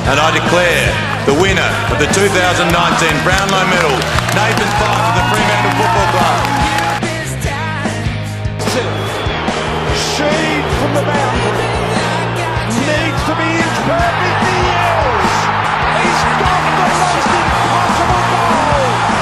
And I declare the winner of the 2019 Brownlow Medal, Nathan Fyfe of the Fremantle Football Club. Sheed from the mountain needs to be inch perfect. He is. He's got the most impossible goal.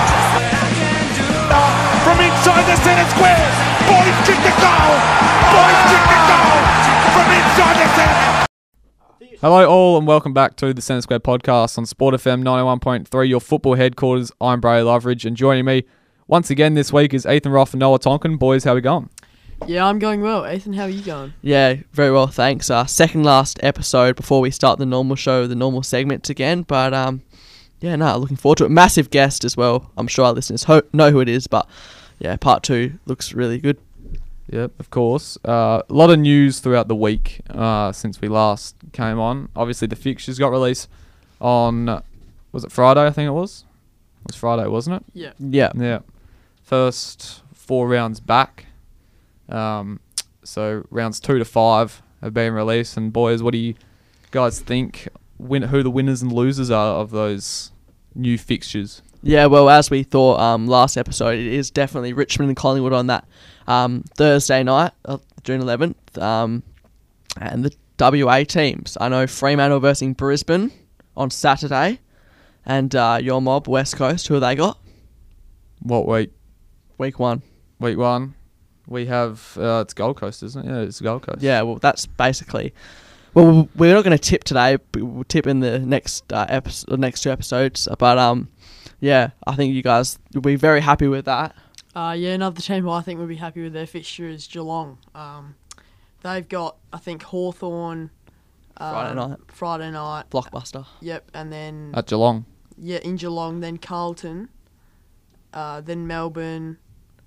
From inside the centre square, boys kick the goal. Boys kick the goal from inside the centre. Hello all and welcome back to the Centre Square podcast on Sport FM 91.3, your football headquarters. I'm Bray Loveridge and joining me once again this week is Ethan Roth and Noah Tonkin. Boys, how we going? Yeah, I'm going well. Ethan, how are you going? Yeah, very well, thanks. Second last episode before we start the normal show, the normal segments again. But looking forward to it. Massive guest as well. I'm sure our listeners know who it is, but yeah, part 2 looks really good. Yep, of course. A lot of news throughout the week since we last came on. Obviously, the fixtures got released on, was it Friday, I think it was? It was Friday, wasn't it? Yeah. Yeah. First 4 rounds back. So rounds 2 to 5 have been released. And boys, what do you guys think? Who the winners and losers are of those new fixtures? Yeah, well, as we thought last episode, it is definitely Richmond and Collingwood on that Thursday night, June 11th. And the WA teams. I know Fremantle versus Brisbane on Saturday. And your mob, West Coast, who have they got? What week? Week 1. Week 1. We have, it's Gold Coast, isn't it? Yeah, it's Gold Coast. Yeah, well, that's basically... Well, we're not going to tip today. But we'll tip in the next next 2 episodes. But, yeah, I think you guys will be very happy with that. Another team who I think would be happy with their fixture is Geelong. They've got, I think, Hawthorn Friday night. Blockbuster. Yep, and then... At Geelong. Yeah, in Geelong, then Carlton, then Melbourne,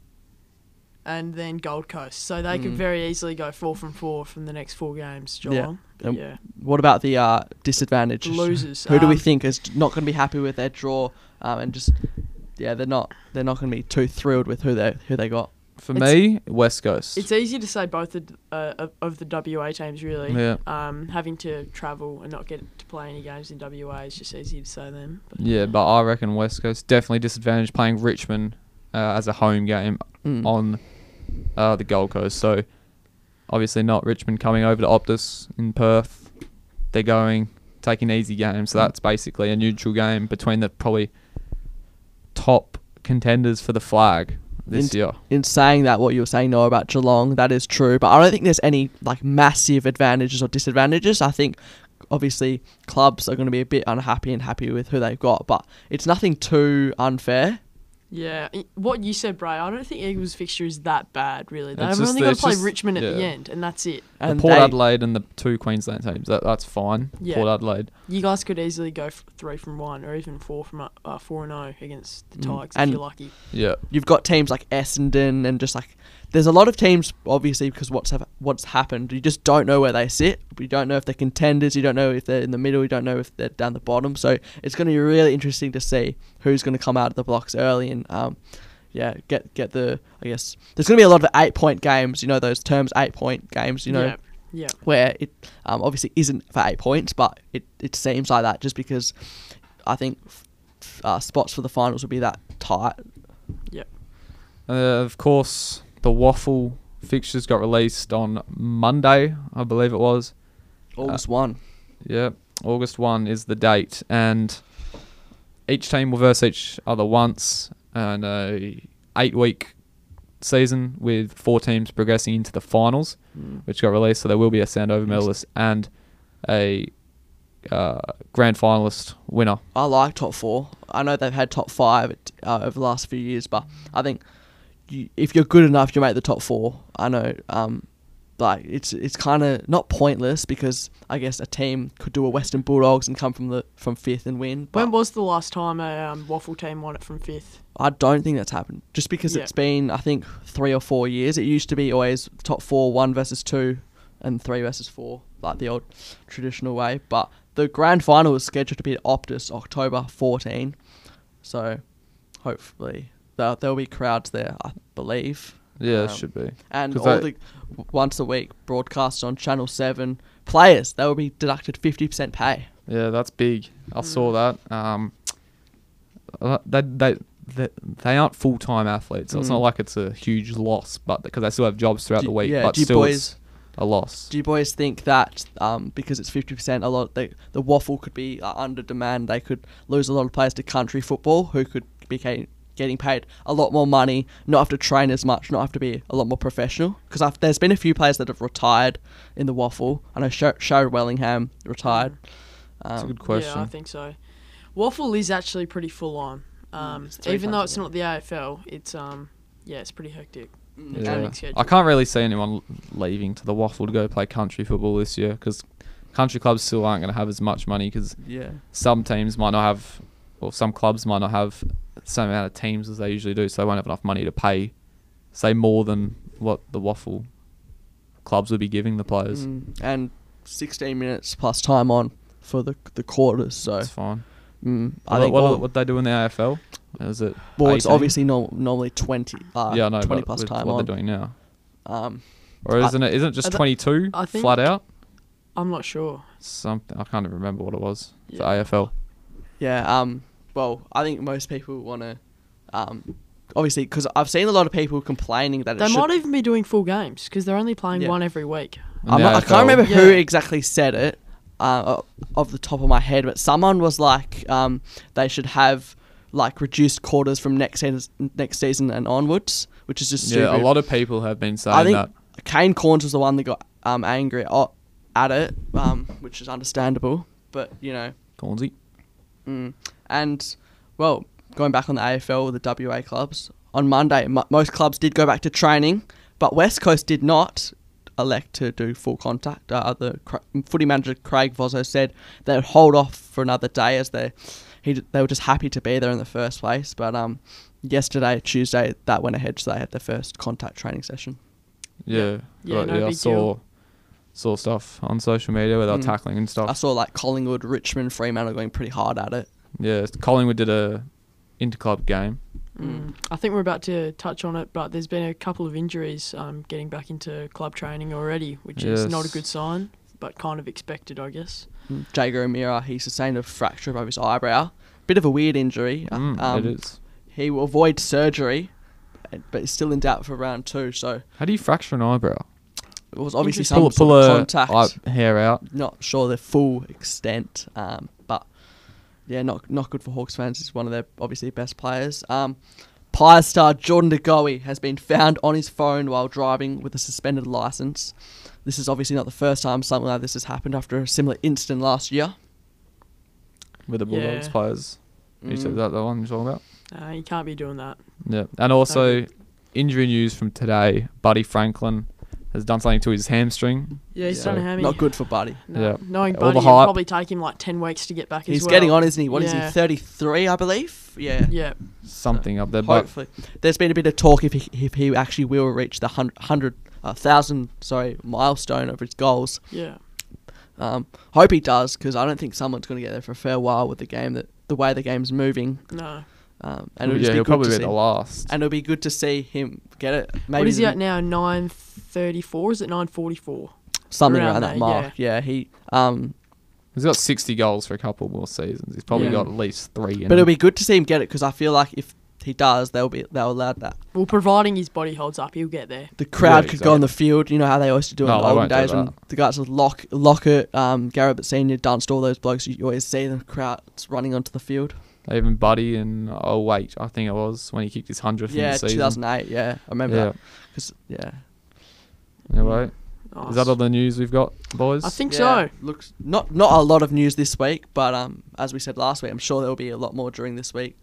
and then Gold Coast. So they could very easily go 4 from 4 from the next 4 games, Geelong. Yeah. What about the disadvantage? Losers. Who do we think is not going to be happy with their draw and just... Yeah, they're not going to be too thrilled with who they got. For me, West Coast. It's easy to say both of the WA teams, really. Yeah. Having to travel and not get to play any games in WA is just easy to say them. But Yeah, but I reckon West Coast definitely disadvantaged playing Richmond as a home game on the Gold Coast. So, obviously not Richmond coming over to Optus in Perth. They're taking easy games. So that's basically a neutral game between the probably top contenders for the flag this year. In saying that, what you were saying, Noah, about Geelong, that is true. But I don't think there's any massive advantages or disadvantages. I think obviously clubs are going to be a bit unhappy and happy with who they've got, but it's nothing too unfair. yeah, what you said, Bray, I don't think Eagles' fixture is that bad, really. They've It's only just- got it's to play just- Richmond at the yeah. end, and that's it. And Port Adelaide and the 2 Queensland teams, that's fine. Yeah. Port Adelaide. You guys could easily go 3 from 1 or even 4 from 4-0 against the Tigers if And- you're lucky. Yeah. You've got teams like Essendon and just there's a lot of teams, obviously, because what's happened. You just don't know where they sit. You don't know if they're contenders. You don't know if they're in the middle. You don't know if they're down the bottom. So it's going to be really interesting to see who's going to come out of the blocks early and get the, I guess, there's going to be a lot of 8-point games. You know those terms, 8-point games. You know Yeah. where it obviously isn't for 8 points, but it seems like that just because I think spots for the finals will be that tight. Yep. Of course, the Waffle fixtures got released on Monday, I believe it was. August 1. Yeah, August 1 is the date. And each team will verse each other once. And a 8-week season with 4 teams progressing into the finals, which got released. So there will be a Sandover medalist and a grand finalist winner. I like top 4. I know they've had top 5 over the last few years, but I think if you're good enough, you make the top 4. I know, it's kind of not pointless because I guess a team could do a Western Bulldogs and come from 5th and win. But When was the last time a Waffle team won it from 5th? I don't think that's happened. Just because it's been, I think, 3 or 4 years. It used to be always top 4, 1 versus 2, and 3 versus 4, like the old traditional way. But the grand final is scheduled to be at Optus October 14. So hopefully there'll be crowds there, I believe. Yeah, it should be. And 'Cause all the once a week broadcast on Channel 7, players, they will be deducted 50% pay. Yeah, that's big. I saw that. They aren't full-time athletes, so it's not like it's a huge loss, but because they still have jobs throughout the week, but still it's a loss. Do you boys think that because it's 50%, a lot the waffle could be under demand? They could lose a lot of players to country football who could be getting paid a lot more money, not have to train as much, not have to be a lot more professional. Because there's been a few players that have retired in the waffle. I know Sherrod Wellingham retired. That's a good question. Yeah, I think so. Waffle is actually pretty full on. Even though it's not the AFL, it's it's pretty hectic. Yeah. I can't really see anyone leaving to the waffle to go play country football this year because country clubs still aren't going to have as much money because some teams might not have, or some clubs might not have the same amount of teams as they usually do, so they won't have enough money to pay, say, more than what the waffle clubs would be giving the players. And 16 minutes plus time on for the quarters, so that's fine. I think what they do in the AFL? Is it? Well, 18? it's obviously normally 20. Yeah, I know, 20 but plus with time what on. they're doing now. Or Isn't it just 22 I think- flat out? I'm not sure. Something I can't even remember what it was for Yeah. AFL. Yeah. Well, I think most people want to. Obviously, because I've seen a lot of people complaining that They might even be doing full games because they're only playing one every week. In the I can't AFL. remember who Yeah. exactly said it off the top of my head, but someone was like, they should have like reduced quarters from next season and onwards, which is just stupid. Yeah, a lot of people have been saying I think that. Kane Corns was the one that got angry at it, which is understandable. But Cornsey. and well, going back on the AFL, the WA clubs on Monday, most clubs did go back to training, but West Coast did not elect to do full contact. The footy manager Craig Vozzo said they'd hold off for another day as they were just happy to be there in the first place. But yesterday, Tuesday, that went ahead, so they had their first contact training session. Yeah, Yeah, no I big saw deal. stuff on social media where they were tackling and I stuff. saw like Collingwood, Richmond, Fremantle going pretty hard at it. Yeah, Collingwood did a interclub game. I think we're about to touch on it, but there's been a couple of injuries getting back into club training already, which is not a Yes. good sign, but kind of expected, I guess. Jago O'Meara, he sustained a fracture of his eyebrow. Bit of a weird injury. It is. He will avoid surgery, but is still in doubt for round 2. So How do you fracture an eyebrow? it was obviously Interesting. some Pull sort of a contact. hair out. Not sure the full extent, but yeah, not good for Hawks fans. He's one of their obviously best players. Pies star Jordan De Goey has been found on his phone while driving with a suspended license. This is obviously not the first time something like this has happened after a similar incident last year. With the Bulldogs Yeah. players. You said that the one you're talking about? You can't be doing that. Yeah. And also, injury news from today. Buddy Franklin has done something to his hamstring. Yeah, he's Yeah. done a hammy. Not good for Buddy. No. Yeah. Knowing All the Buddy, it'll hype. probably take him like 10 weeks to get back He's as well. getting on, isn't he? What is he? Yeah. 33, I believe. Yeah. Yeah. Something up there. But Hopefully, there's been a bit of talk if he actually will reach the 1,000 milestone of his goals. Yeah. Hope he does, because I don't think someone's going to get there for a fair while with the way the game's moving. No. And it'll just yeah, be he'll good probably to be see. the last. And it'll be good to see him get it. Maybe What is he at now? 9:34? Is it 9:44? something around around that there, mark. Yeah, he. He's got 60 goals for a couple more seasons. He's probably Yeah. got at least 3 in But it'll him. be good to see him get it, because I feel like if he does, they'll allow that. Well, providing his body holds up, he'll get there. The crowd Yeah, could go on exactly. the field. You know how they used to do in No, the they olden won't do days when that. the guys with Lockett, Garrett Senior, Dunst, all those blokes. You always see the crowds running onto the field. Even Buddy and I think it was when he kicked his 100th in Yeah, the season. 2008. Yeah, I remember Yeah. that. 'Cause, yeah. Anyway, Nice. is that all the news we've got, boys? I think Yeah, so. looks not a lot of news this week, but as we said last week, I'm sure there will be a lot more during this week,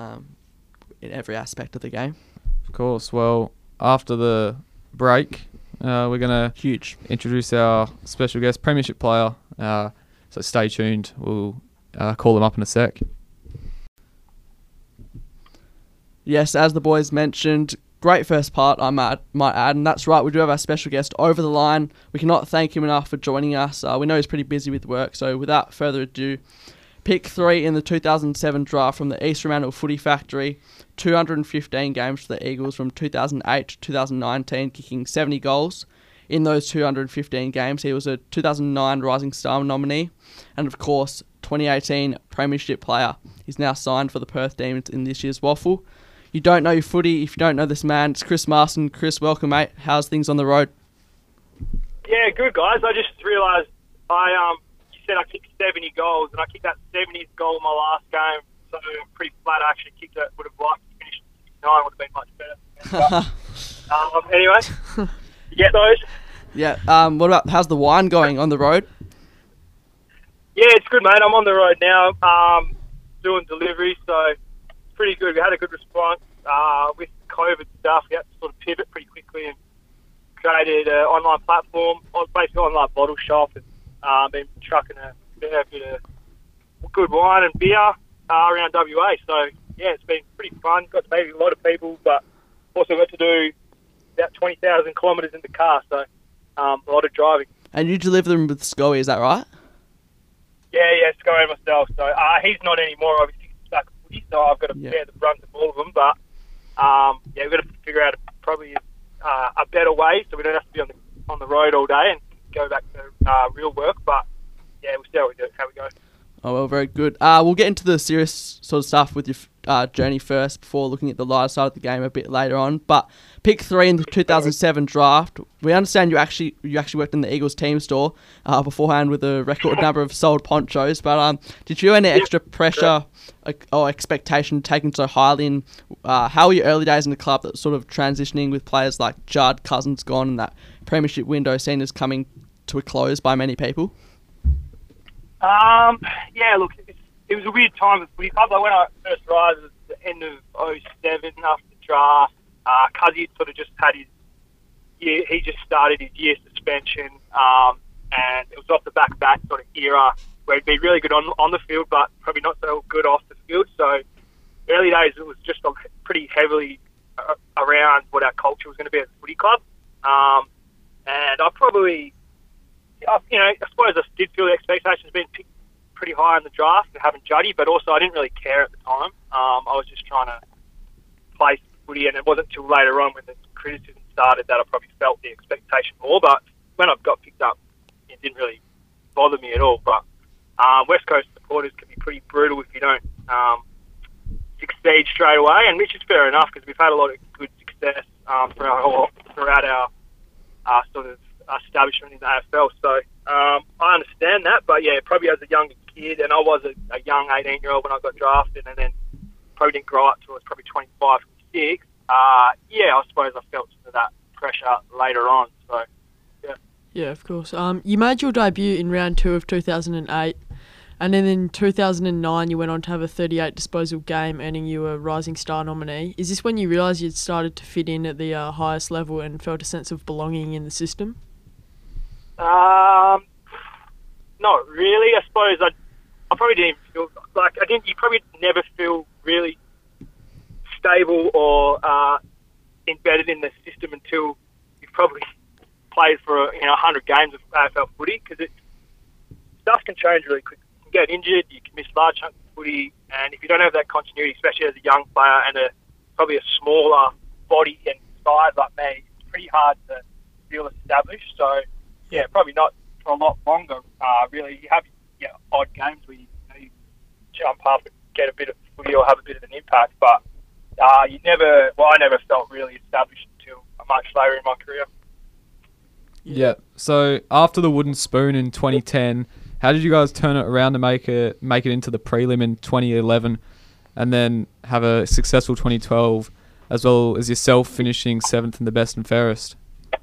in every aspect of the game. Of course. Well, after the break, we're going to Huge. introduce our special guest, Premiership player. So stay tuned. We'll call him up in a sec. Yes, as the boys mentioned, great first part, I might add, and that's right, we do have our special guest over the line. We cannot thank him enough for joining us. We know he's pretty busy with work, so without further ado, pick 3 in the 2007 draft from the East Fremantle Footy Factory, 215 games for the Eagles from 2008 to 2019, kicking 70 goals. in those 215 games. He was a 2009 Rising Star nominee, and of course, 2018 Premiership player. He's now signed for the Perth Demons in this year's Waffle. You don't know your footy if you don't know this man. It's Chris Marston. Chris, welcome, mate. How's things on the road? Yeah, good, guys. I just realised you said I kicked 70 goals, and I kicked that 70th goal in my last game, so I'm pretty flat. I actually kicked it. Would have liked to finish 69. Would have been much better. But, anyway, you get those? Yeah. What about how's the wine going on the road? Yeah, it's good, mate. I'm on the road now, doing deliveries, so it's pretty good. We had a good response with COVID stuff. We had to sort of pivot pretty quickly and created an online platform, basically online bottle shop, and been trucking a fair bit of good wine and beer around WA. So, yeah, it's been pretty fun. Got to meet a lot of people, but also got to do about 20,000 kilometres in the car, so a lot of driving. And you deliver them with SCOE, is that right? Yeah, it's going myself. So he's not anymore. Obviously, he's back at footy, so I've got to bear the brunt of all of them. But we've got to figure out probably a better way, so we don't have to be on the road all day and go back to real work. But yeah, we'll see how we go. Oh, well, very good. We'll get into the serious sort of stuff with your journey first before looking at the lighter side of the game a bit later on. But pick 3 in the 2007 draft. We understand you actually worked in the Eagles team store beforehand with a record number of sold ponchos. But did you have any extra pressure or expectation taken so highly? And how were your early days in the club that was sort of transitioning with players like Judd, Cousins gone, and that premiership window seen as coming to a close by many people? Yeah, look, it was a weird time with footy club. Like when I first arrived, it was the end of 2007 after the draft. Cuzzy sort of just had his year, he just started his year suspension, and it was off the back of that sort of era where he'd be really good on the field, but probably not so good off the field. So early days, it was just pretty heavily around what our culture was going to be at the footy club. And I probably, I suppose I did feel the expectations being picked pretty high in the draft and having Juddy, but also I didn't really care at the time. I was just trying to play footy, and it wasn't until later on when the criticism started that I probably felt the expectation more. But when I got picked up, it didn't really bother me at all. But West Coast supporters can be pretty brutal if you don't succeed straight away, and which is fair enough because we've had a lot of good success throughout our sort of establishment in the AFL. So I understand that, but yeah, probably as a younger kid, and I was a young 18-year-old when I got drafted, and then probably didn't grow up till I was probably 25, 26. I suppose I felt some of that pressure later on. So yeah. Yeah, of course. You made your debut in round 2 of 2008, and then in 2009 you went on to have a 38 disposal game, earning you a Rising Star nominee. Is this when you realised you'd started to fit in at the highest level and felt a sense of belonging in the system? Not really. I suppose I probably didn't feel like you probably never feel really stable or embedded in the system until you've probably played for 100 games of AFL footy, because stuff can change really quick. You can get injured, you can miss large chunks of footy, and if you don't have that continuity, especially as a young player and probably a smaller body and size like me, it's pretty hard to feel established. So yeah, probably not for a lot longer. Really, you have odd games where you jump up and get a bit of footy or have a bit of an impact, but I never felt really established until much later in my career. Yeah. So after the wooden spoon in 2010, how did you guys turn it around to make it into the prelim in 2011, and then have a successful 2012, as well as yourself finishing 7th in the best and fairest?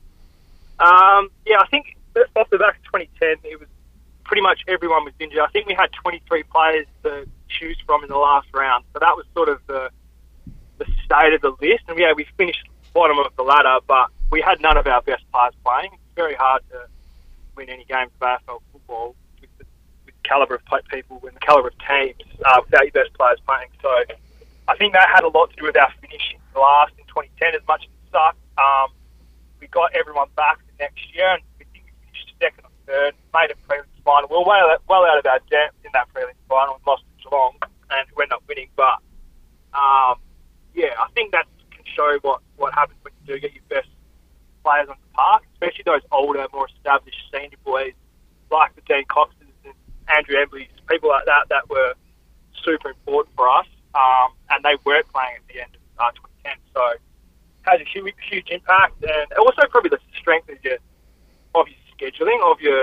I think off the back of 2010, it was pretty much everyone was injured. I think we had 23 players to choose from in the last round, so that was sort of the state of the list. And we finished bottom of the ladder, but we had none of our best players playing. It's very hard to win any games of AFL football with the calibre of people and the calibre of teams without your best players playing. So I think that had a lot to do with our finishing last in 2010. As much as it sucked, we got everyone back the next year, and we think we finished 2nd or 3rd, made a prelims final. We were well out of our depth in that prelims final and lost to Geelong, and we ended up winning. But I think that can show what happens when you do get your best players on the park, especially especially those older, more established senior boys like the Dean Coxes and Andrew Embleys, people like that were super important for us, and they weren't playing at the end of 2010. So it has a huge impact, and also probably the strength of your scheduling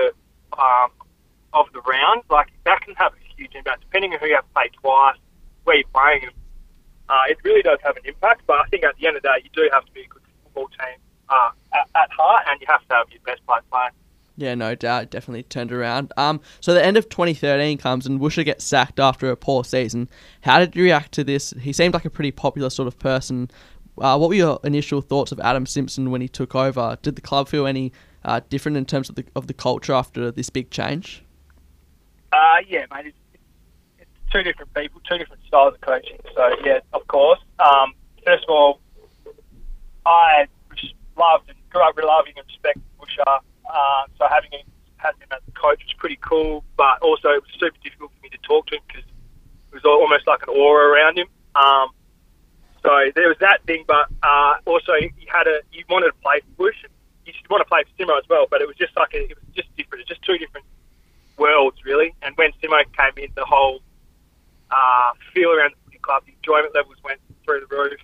of the round. Like that can have a huge impact depending on who you have to play twice, where you're playing. It really does have an impact, but I think at the end of the day, you do have to be a good football team at heart, and you have to have your best player playing. Yeah, no doubt, it definitely turned around. So the end of 2013 comes and Woosha gets sacked after a poor season. How did you react to this? He seemed like a pretty popular sort of person. What were your initial thoughts of Adam Simpson when he took over? Did the club feel any different in terms of the culture after this big change? Yeah, mate. It's two different people, two different styles of coaching. So yeah, of course. First of all, I loved and grew up loving and respecting Woosha. So having him as a coach was pretty cool, but also it was super difficult for me to talk to him because it was almost like an aura around him. So there was that thing, but also you wanted to play for Bush, and you want to play for Simo as well, but it was just like it was just different. It's just two different worlds, really. And when Simo came in, the whole feel around the footy club, the enjoyment levels went through the roof.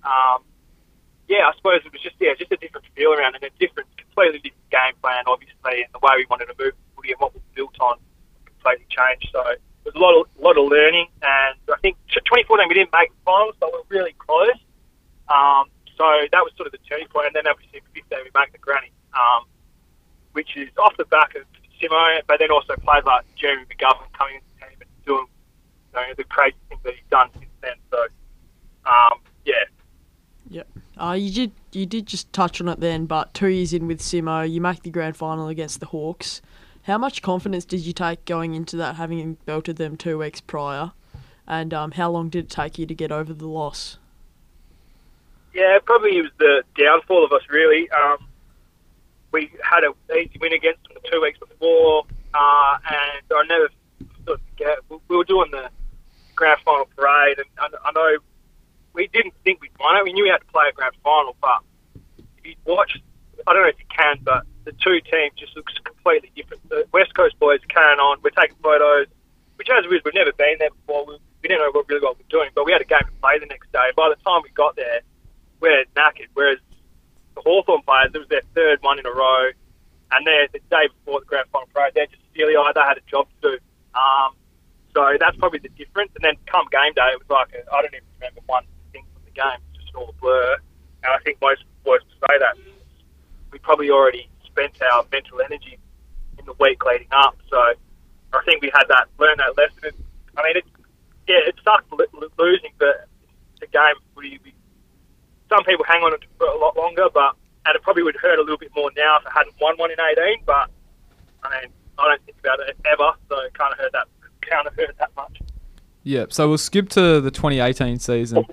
Yeah, I suppose it was just a different feel around and a completely different game plan, obviously, and the way we wanted to move the footy and what we built on completely changed. So it was a lot of learning, and I think 2014 we didn't make the finals, but we were really close. So that was sort of the turning point, and then obviously in 2015 we make the granny, which is off the back of Simo, but then also players like Jeremy McGovern coming into the team and doing the crazy things that he's done since then. So yeah. Yeah. You did just touch on it then, but 2 years in with Simo, you make the grand final against the Hawks. How much confidence did you take going into that, having belted them 2 weeks prior? And how long did it take you to get over the loss? Yeah, probably it was the downfall of us, really. We had an easy win against them 2 weeks before, and I never sort of forget. We were doing the grand final parade, and I know we didn't think we'd won it. We knew we had to play a grand final, but if you watch, I don't know if you can, but the two teams just looks completely different. The West Coast boys are carrying on. We're taking photos, which as we've never been there before. We didn't know really what we were doing, but we had a game to play the next day. By the time we got there, we're knackered. Whereas the Hawthorn players, it was their third one in a row, and the day before the grand final parade, they're just steely-eyed. They had a job to do. So that's probably the difference. And then come game day, it was like I don't even remember one thing from the game. It's just all a blur. And I think most boys would say that we probably already spent our mental energy in the week leading up. So I think we had learned that lesson. I mean, it sucked losing, but the game, some people hang on to it for a lot longer, and it probably would hurt a little bit more now if I hadn't won one in 18. But I mean, I don't think about it ever, so it can't have hurt that much. Yeah, so we'll skip to the 2018 season.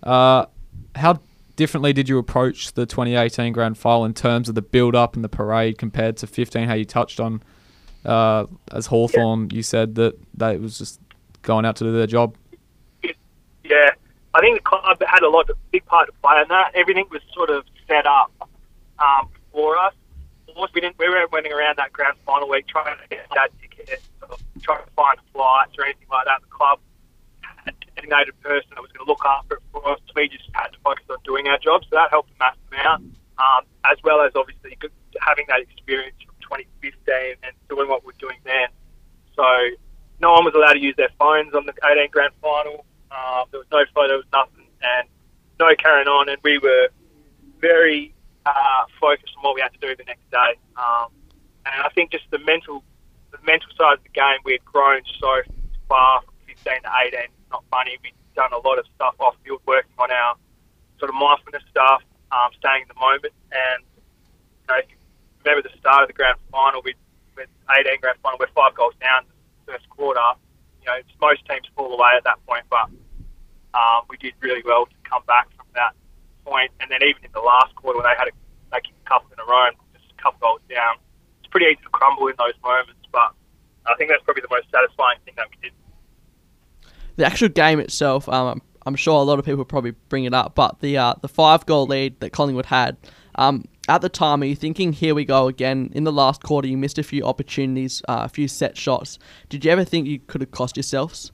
How differently did you approach the 2018 grand final in terms of the build-up and the parade compared to 15, how you touched on as Hawthorn, you said that it was just going out to do their job? Yeah, I think the club had a big part to play in that. Everything was sort of set up for us. We weren't running around that grand final week trying to get that ticket or trying to find flights or anything like that. The club had a designated person that was going to look after it for us. We just had to focus on doing our job, so that helped a massive amount, as well as obviously having that experience from 2015 and doing what we're doing then. So no one was allowed to use their phones on the 18 grand final. There was no photos, nothing, and no carrying on, and we were very focused on what we had to do the next day. And I think just the mental side of the game, we had grown so far from 15 to 18. It's not funny. We'd done a lot of stuff off field, working on our sort of mindfulness stuff, staying in the moment. And if you remember the start of the grand final, with 18 grand final, we're 5 goals down in the first quarter. Most teams fall away at that point, but we did really well to come back from that point. And then even in the last quarter, when they kicked a couple in a row and just a couple goals down, it's pretty easy to crumble in those moments. But I think that's probably the most satisfying thing that we did. The actual game itself, I'm sure a lot of people probably bring it up, but the 5-goal lead that Collingwood had, at the time, are you thinking, here we go again? In the last quarter, you missed a few opportunities, a few set shots. Did you ever think you could have cost yourselves?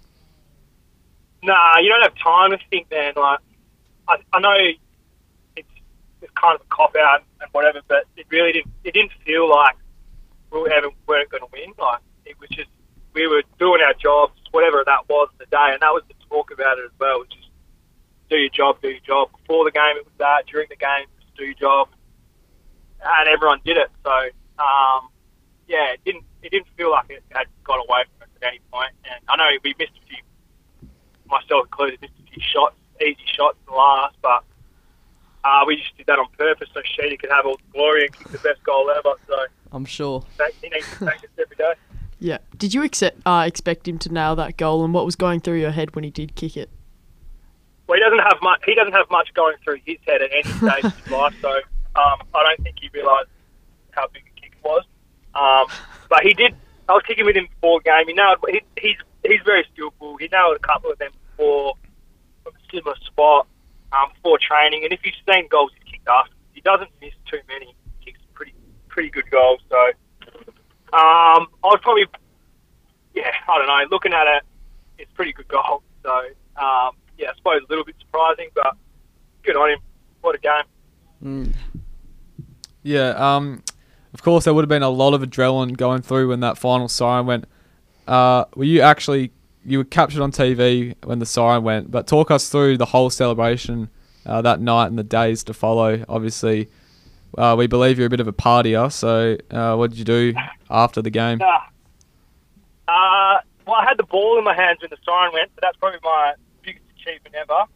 Nah, you don't have time to think, man. Like, I know it's kind of a cop out and whatever, but it really didn't feel like we weren't going to win. Like, it was just, we were doing our jobs, whatever that was the day, and that was the talk about it as well. Which is do your job, do your job. Before the game, it was that. During the game, it was do your job, and everyone did it. So, yeah, it didn't feel like it had got away from us at any point. And I know we missed a few, myself included, missed a few shots, easy shots in the last, but we just did that on purpose so Sheedy could have all the glory and kick the best goal ever. So I'm sure. he needs to practice every day. Yeah. Did you expect him to nail that goal, and what was going through your head when he did kick it? Well, he doesn't have much going through his head at any stage of his life, so I don't think he realised how big a kick it was. But he did. I was kicking with him before game. He nailed. He's very skillful. He nailed a couple of them before from a similar spot before training. And if you've seen goals he's kicked after, he doesn't miss too many. He kicks pretty good goals. So I was probably, I don't know. Looking at it, it's a pretty good goal. So I suppose a little bit surprising, but good on him. What a game. Yeah, of course, there would have been a lot of adrenaline going through when that final siren went. You were captured on TV when the siren went, but talk us through the whole celebration that night and the days to follow. Obviously, we believe you're a bit of a partier, so what did you do after the game? Well, I had the ball in my hands when the siren went, so that's probably my biggest achievement ever.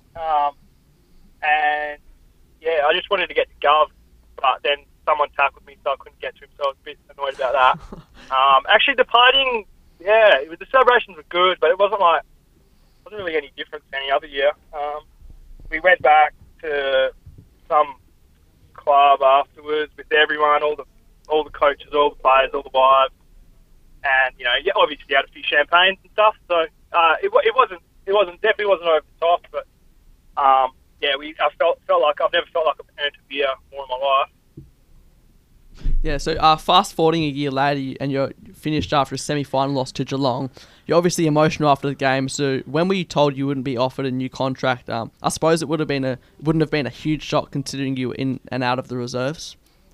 And yeah, I just wanted to get to Gov, but then someone tackled me, so I couldn't get to him, so I was a bit annoyed about that. Actually, the partying, the celebrations were good, but it wasn't really any different to any other year. We went back to some club afterwards with everyone, all the coaches, all the players, all the wives, and obviously had a few champagnes and stuff. So it definitely wasn't over the top, but I felt like I've never felt like I've earned a beer more in my life. Yeah, so fast forwarding a year later, and you're finished after a semi-final loss to Geelong. You're obviously emotional after the game. So when were you told you wouldn't be offered a new contract? I suppose it wouldn't have been a huge shock considering you were in and out of the reserves.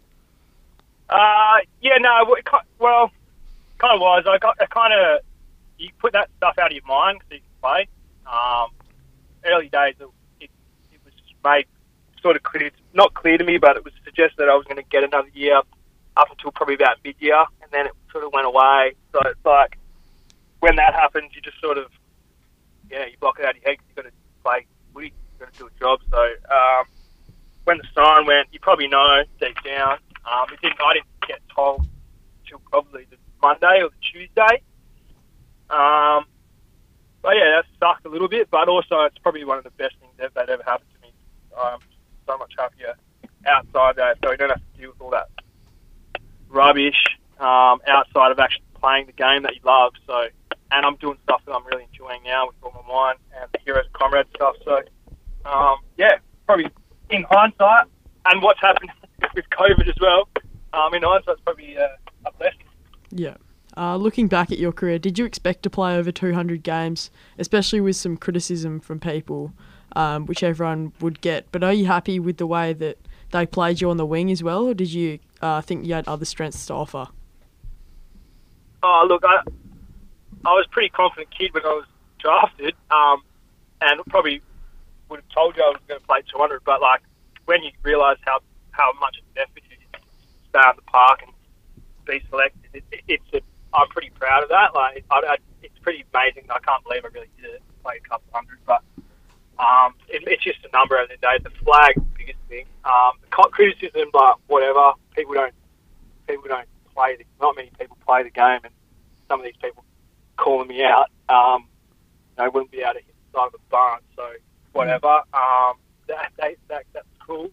Well, kind of was. You put that stuff out of your mind so you can play. Early days, it was made sort of clear, not clear to me, but it was suggested that I was going to get another year up until probably about mid-year, and then it sort of went away. So it's like, when that happens, you just sort of, you block it out of your head because you've got to play week, you've got to do a job. So when the siren went, you probably know deep down. I didn't get told until probably the Monday or the Tuesday. But yeah, that sucked a little bit, but also it's probably one of the best things that ever happened to me. I'm so much happier outside that, so you don't have to deal with all that rubbish outside of actually playing the game that you love. So, and I'm doing stuff that I'm really enjoying now with all my mind and the Heroes and Comrades stuff. So, probably in hindsight, and what's happened with COVID as well, in hindsight, it's probably a blessing. Yeah. Looking back at your career, did you expect to play over 200 games, especially with some criticism from people, which everyone would get? But are you happy with the way that they played you on the wing as well, or did you think you had other strengths to offer? Oh, look, I was a pretty confident kid when I was drafted, and probably would have told you I was going to play 200, but like when you realise how much of an effort it is to stay on the park and be selected, I'm pretty proud of that. Like, it's pretty amazing. I can't believe I really did it. Play a couple hundred, but it's just a number at the end of the day. The flag's the biggest thing. The criticism, like whatever, people don't play. Not many people play the game, and some of these people calling me out, wouldn't be able to hit the side of the barn. So whatever. That's cool.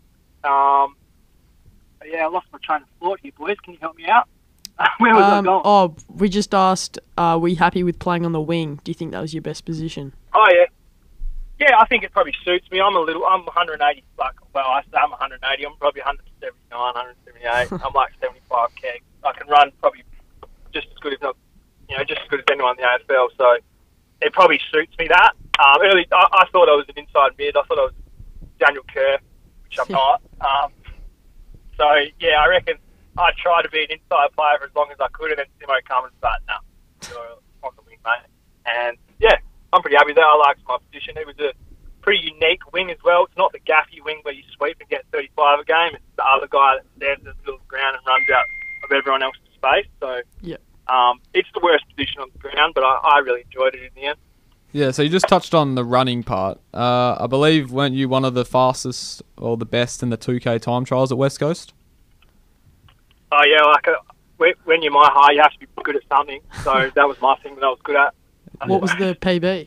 I lost my train of thought here, boys. Can you help me out? Where was I going? We just asked, were you happy with playing on the wing? Do you think that was your best position? Oh, yeah. Yeah, I think it probably suits me. I'm 180, I say I'm 180. I'm probably 179, 178. I'm like 75 keg. I can run probably just as good, if not, just as good as anyone in the AFL. So it probably suits me that. Early, I thought I was an inside mid. I thought I was Daniel Kerr, which I'm not. So yeah, I reckon I tried to be an inside player for as long as I could, and then Simo Cummins, but on the wing, mate. And yeah, I'm pretty happy there. I liked my position. It was a pretty unique wing as well. It's not the gaffy wing where you sweep and get 35 a game. It's the other guy that stands in the middle of the ground and runs out of everyone else's space. So Yeah. it's the worst position on the ground, but I really enjoyed it in the end. Yeah, so you just touched on the running part. I believe, weren't you one of the fastest or the best in the 2K time trials at West Coast? Oh yeah, when you're my height, you have to be good at something. So that was my thing that I was good at. What was the PB?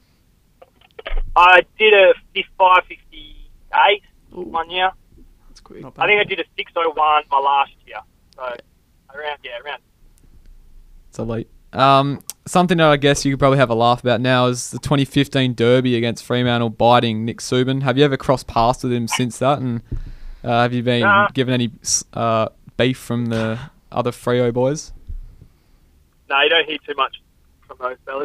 I did a 5:58 Ooh. 1 year. That's quick. Not bad. I think I did a 6:01 my last year. So around. It's elite. Something that I guess you could probably have a laugh about now is the 2015 Derby against Fremantle biting Nick Subin. Have you ever crossed paths with him since that? And have you been given any beef from the other Freo boys? No, you don't hear too much from those fellas.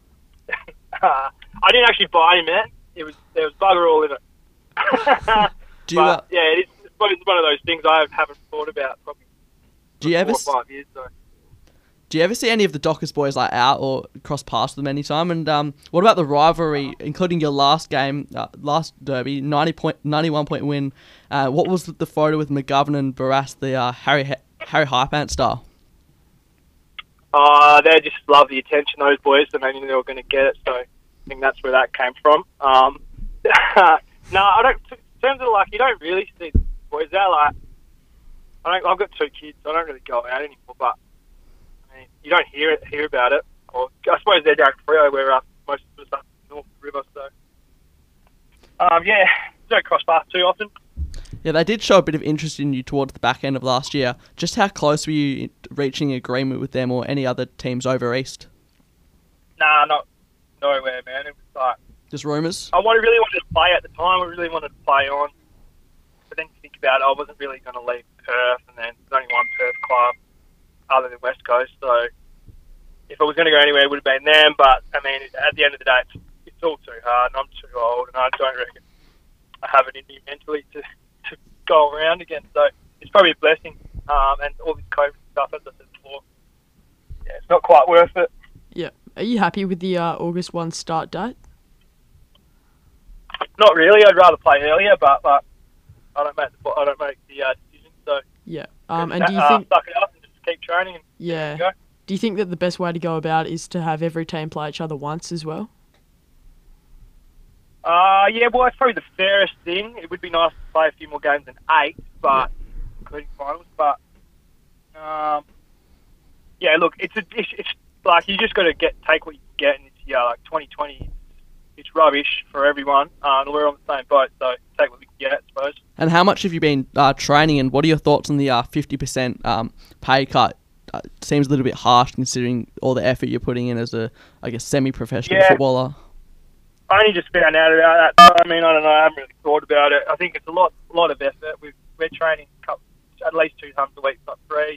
I didn't actually bite him, man. There was bugger all in it. Do you But, yeah, it's one of those things I haven't thought about probably do you ever 4 or 5 years. So. do you ever see any of the Dockers boys like out or cross past them any time? And what about the rivalry, including your last game, last Derby, 91 point win? What was the photo with McGovern and Barras, the Harry Hypant style? They just love the attention, those boys, and they knew they were going to get it. So I think that's where that came from. No, I don't. In terms of you don't really see the boys out. I've got 2 kids, so I don't really go out anymore. But I mean, you don't hear about it. Or I suppose they're down Freo, where most of us up north of the river. So yeah, don't cross paths too often. Yeah, they did show a bit of interest in you towards the back end of last year. Just how close were you reaching agreement with them or any other teams over east? Nah, not nowhere, man. It was Just rumours? I really wanted to play at the time. I really wanted to play on. But then you think about it, I wasn't really going to leave Perth, and then there's only one Perth club other than West Coast. So if I was going to go anywhere, it would have been them. But, I mean, at the end of the day, it's all too hard, and I'm too old, and I don't reckon I have it in me mentally to go around again. So it's probably a blessing. And all this COVID stuff, as I said before, yeah, it's not quite worth it. Yeah. Are you happy with the August 1 start date? Not really. I'd rather play earlier, but I don't make the decision. So Yeah. And do you think? suck it up and just keep training? And Yeah. go. Do you think that the best way to go about it is to have every team play each other once as well? Yeah, well, it's probably the fairest thing. It would be nice to play a few more games than 8, but including finals. But yeah, look, it's like you just got to take what you can get in this year. Like 2020, it's rubbish for everyone, and we're on the same boat. So take what we can get, I suppose. And how much have you been training, and what are your thoughts on the 50% pay cut? Seems a little bit harsh considering all the effort you're putting in as a, I guess, semi-professional Yeah. footballer. I only just found out about that. I mean, I don't know. I haven't really thought about it. I think it's a lot of effort. We're training at least 2 times a week, not 3.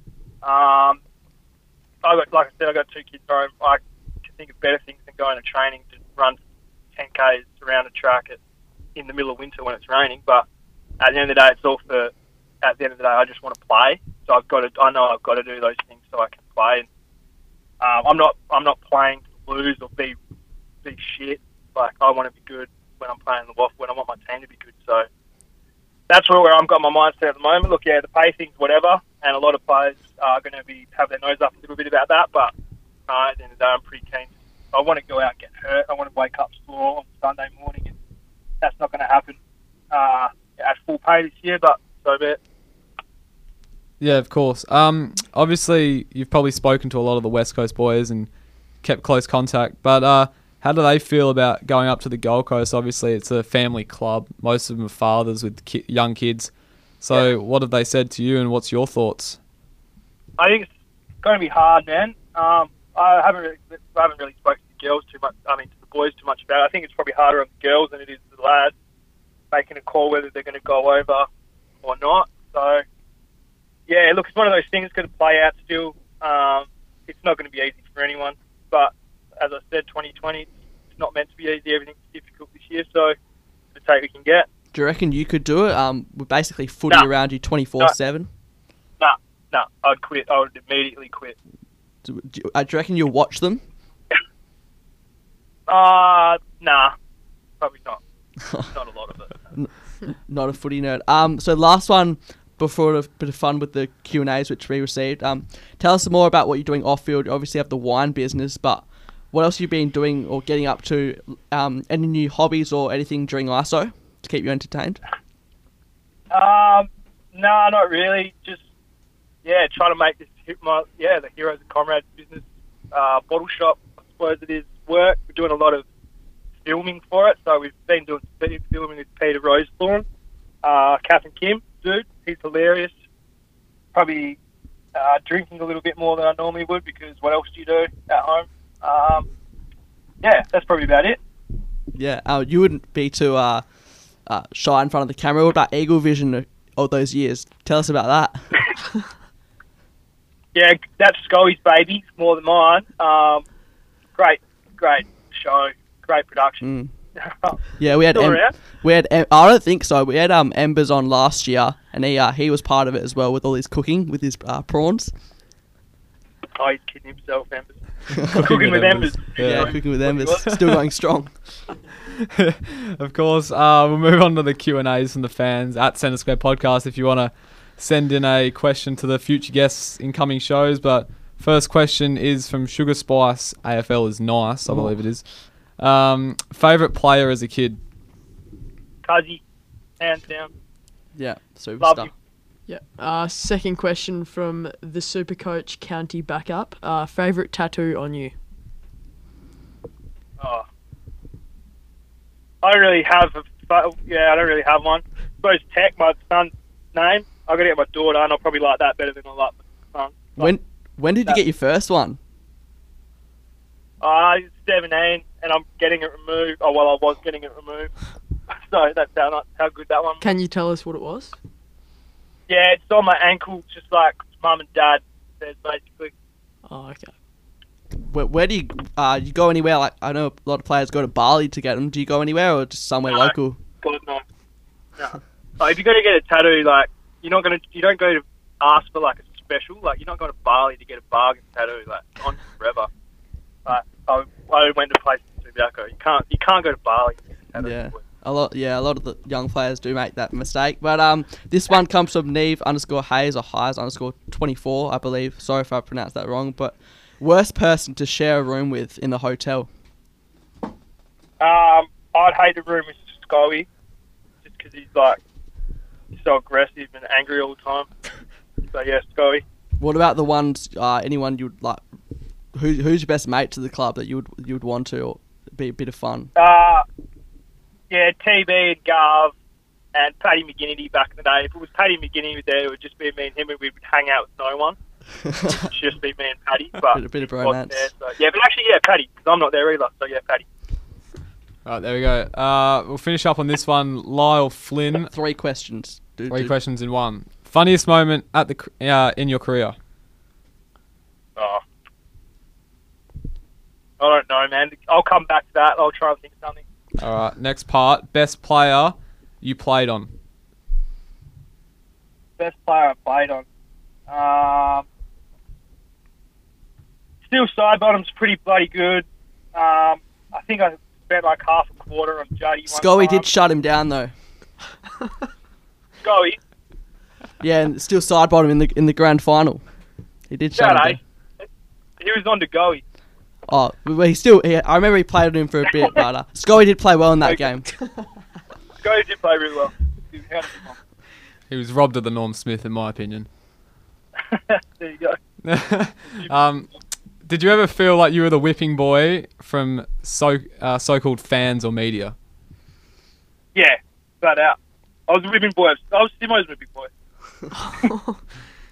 Like I said, I got 2 kids home. I can think of better things than going to training to run 10Ks around a track in the middle of winter when it's raining. But at the end of the day, it's all for. At the end of the day, I just want to play. So I know I've got to do those things so I can play. And, I'm not playing to lose or be shit. Like, I want to be good when I'm playing the WAF, when I want my team to be good. So that's where I've got my mindset at the moment. Look, yeah, the pay thing's whatever, and a lot of players are going to have their nose up a little bit about that. But at the end of the day, I'm pretty keen. I want to go out and get hurt. I want to wake up sore on Sunday morning, and that's not going to happen at full pay this year. But so be it. Yeah, of course. Obviously, you've probably spoken to a lot of the West Coast boys and kept close contact. But how do they feel about going up to the Gold Coast? Obviously, it's a family club. Most of them are fathers with young kids. So what have they said to you, and what's your thoughts? I think it's going to be hard, man. I haven't really spoken to girls too much. I mean, to the boys too much about it. I think it's probably harder on the girls than it is to the lads making a call whether they're going to go over or not. So, yeah, look, it's one of those things going to play out still. It's not going to be easy for anyone. But as I said, 2020, it's not meant to be easy. Everything's difficult this year, so the take we can get. Do you reckon you could do it? With basically footy around you 24/7. No, I'd quit. I would immediately quit. Do you reckon you'll watch them? Nah, probably not. Not a lot of it. Not a footy nerd. So last one before a bit of fun with the Q&As which we received. Tell us some more about what you're doing off field. You obviously have the wine business, but what else have you been doing or getting up to? Any new hobbies or anything during ISO to keep you entertained? No, not really. Just trying to make this the Heroes and Comrades business bottle shop, I suppose it is, work. We're doing a lot of filming for it, so we've been doing filming with Peter Rosethorn, Kath and Kim, dude. He's hilarious. Probably drinking a little bit more than I normally would because what else do you do at home? That's probably about it. Yeah, you wouldn't be too shy in front of the camera. What about Eagle Vision all those years? Tell us about that. Yeah, that's Scully's baby more than mine. Great show, great production. Yeah, we had Still around? I don't think so. We had Embers on last year, and he was part of it as well with all his cooking with his prawns. Oh, he's kidding himself, Embers. Cooking with Embers. Yeah, cooking with Embers. Still going strong. Of course, we'll move on to the Q&As from the fans at Centre Square Podcast if you want to send in a question to the future guests in coming shows. But first question is from Sugar Spice. AFL is nice, I believe it is. Favourite player as a kid? Cuzzy, hands down. Yeah, superstar. Love you. Yeah. Second question from the Supercoach County Backup. Favourite tattoo on you? Oh. I don't really have one. I suppose Tech, my son's name. I got to get my daughter, and I'll probably like that better than I like my son. When did you get your first one? He's 17, and I'm getting it removed. Oh, well, I was getting it removed. So that's how good that one was. Can you tell us what it was? Yeah, it's on my ankle, just like Mum and Dad says, basically. Oh, okay. Where do you go anywhere? Like, I know a lot of players go to Bali to get them. Do you go anywhere or just somewhere local? God, no. If you're going to get a tattoo, like, you don't go to ask for, like, a special. Like, you're not going to Bali to get a bargain tattoo, like, on forever. Like, I went to places in Subiaco. You can't go to Bali to get a tattoo. Yeah. A lot of the young players do make that mistake. But this one comes from Neve_Hayes or Hayes_24, I believe. Sorry if I pronounced that wrong. But worst person to share a room with in the hotel? I'd hate the room with Scully, just because he's so aggressive and angry all the time. So yeah, Scully. What about the ones? Anyone you would like? Who's your best mate to the club that you would want to, or be a bit of fun? Yeah, TB and Garv and Paddy McGinnity back in the day. If it was Paddy McGinnity there, it would just be me and him, and we would hang out with no one. It'd just be me and Paddy. But a bit of bromance. So, yeah, but actually, yeah, Paddy, because I'm not there either. So yeah, Paddy. Right, there we go. We'll finish up on this one. Lyle Flynn. 3 questions. Three questions in one. Funniest moment at in your career? Oh. I don't know, man. I'll come back to that. I'll try and think of something. All right, next part. Best player you played on? Best player I played on. Still Sidebottom's pretty bloody good. I think I spent like half a quarter on Juddy. Scully did shut him down though. Scully? Yeah, and still Sidebottom in the grand final. He did shut him down. He was on to Goey. Oh, but I remember he played on him for a bit, but Scully did play well in that game. Scully did play really well. He was robbed of the Norm Smith, in my opinion. There you go. Did you ever feel like you were the whipping boy from so-called fans or media? Yeah, flat out. I was a whipping boy. I was Simo's whipping boy.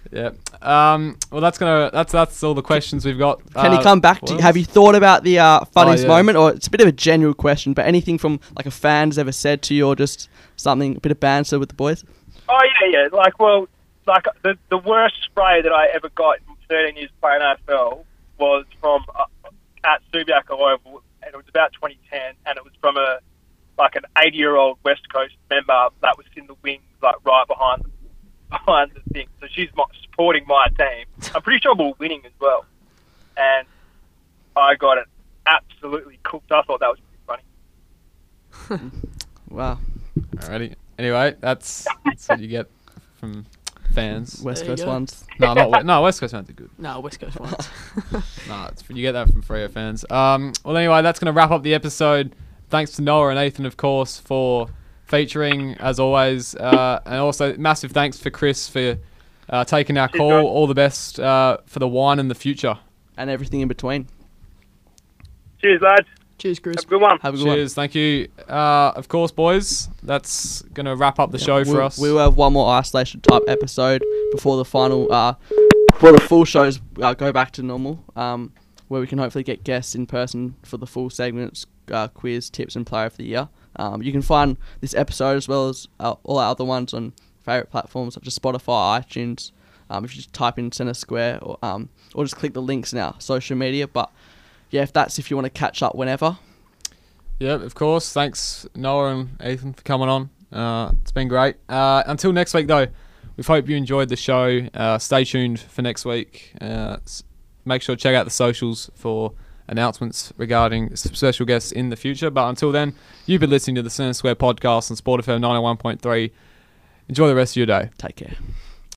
Yeah. Well, that's all the questions we've got. Can you come back to? Have you thought about the funniest yeah. moment, or it's a bit of a general question, but anything from like a fan's ever said to you, or just something, a bit of banter with the boys? Oh yeah. The worst spray that I ever got in 13 years playing AFL was from at Subiaco Oval, and it was about 2010, and it was from an 80-year-old West Coast member that was in the wings, like right behind the thing. So she's supporting my team. I'm pretty sure we were winning as well, and I got it absolutely cooked. I thought that was pretty funny. Wow. Alrighty. Anyway, that's what you get from fans. West There you Coast go. ones. No, West Coast fans are good. No, West Coast ones. No, you get that from Freo fans. Well, anyway, that's going to wrap up the episode. Thanks to Noah and Ethan, of course, for featuring, as always. And also, massive thanks for Chris for taking our call. guys. All the best for the wine in the future. And everything in between. Cheers, lads. Cheers, Chris. Have a good one. Have a good one. Cheers, thank you. Of course, boys, that's going to wrap up the show for us. We will have one more isolation type episode before the final, before the full shows go back to normal, where we can hopefully get guests in person for the full segments, quiz, tips, and player of the year. You can find this episode as well as all our other ones on favourite platforms such as Spotify, iTunes. If you just type in Centre Square or just click the links in our social media. But yeah, if you want to catch up whenever. Yeah, of course. Thanks, Noah and Ethan, for coming on. It's been great. Until next week, though, we hope you enjoyed the show. Stay tuned for next week. Make sure to check out the socials for announcements regarding special guests in the future. But until then, you've been listening to the Centre Square podcast on Sport FM 91.3. Enjoy the rest of your day. Take care.